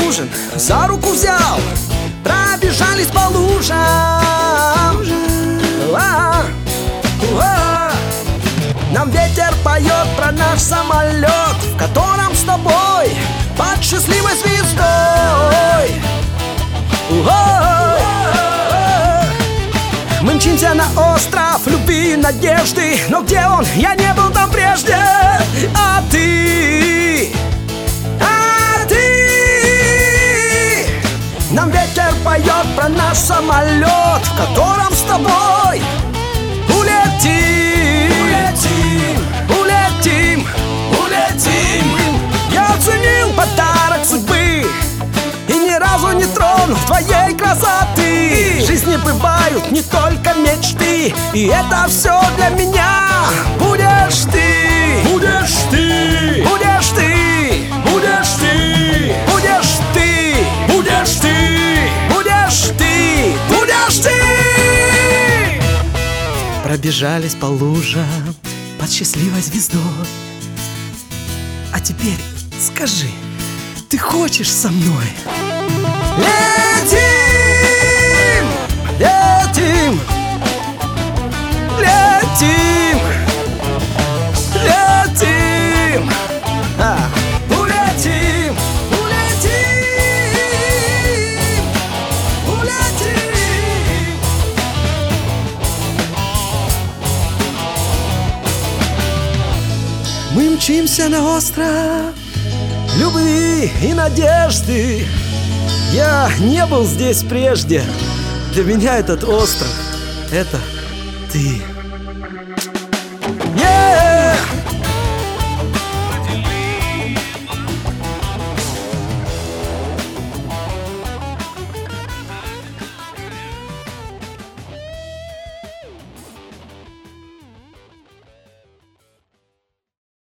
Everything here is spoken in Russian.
нужен, за руку взял, пробежались по лужам. Нам ветер поет про наш самолет, в котором с тобой под счастливой звездой. Мы мчимся на остров любви и надежды, но где он? Я не был там прежде. А ты, нам ветер поет про наш самолет, в котором с тобой улетим, улетим, улетим, улетим. Я оценил подарок судьбы и ни разу не тронул твоей красоты. В жизни бывают не только мечты, и это все для меня. Будешь ты, будешь ты, будешь ты, будешь ты, будешь ты, будешь ты, будешь ты, будешь ты. Пробежались по лужам под счастливой звездой. А теперь скажи, ты хочешь со мной? Летим, летим, летим, летим, улетим, улетим, улетим. Мы мчимся на остров любви и надежды. Я не был здесь прежде. Для меня этот остров — это ты.